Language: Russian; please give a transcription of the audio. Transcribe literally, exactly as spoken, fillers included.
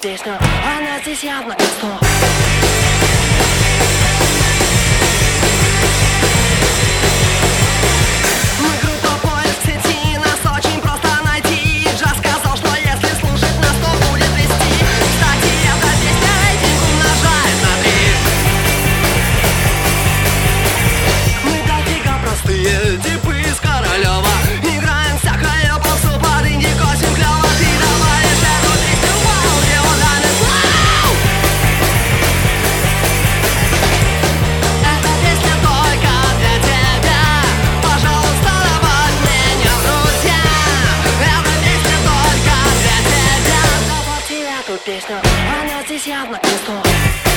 песню, она здесь явно к месту. Мы группа поиск в сети, нас очень просто найти. Джаз сказал, что если слушать нас, то будет вести. Кстати, эта песня рейтинг умножает на три. Мы дофига простые типы из Королева. Играем всякое попсу под инди, косим клёво. Ты добавишь эту песню в аудио данный флоу. Эта песня только для тебя. Пожалуйста, добавь меня в друзья. Эта песня только для тебя. Добавьте эту песню, она здесь явно к месту.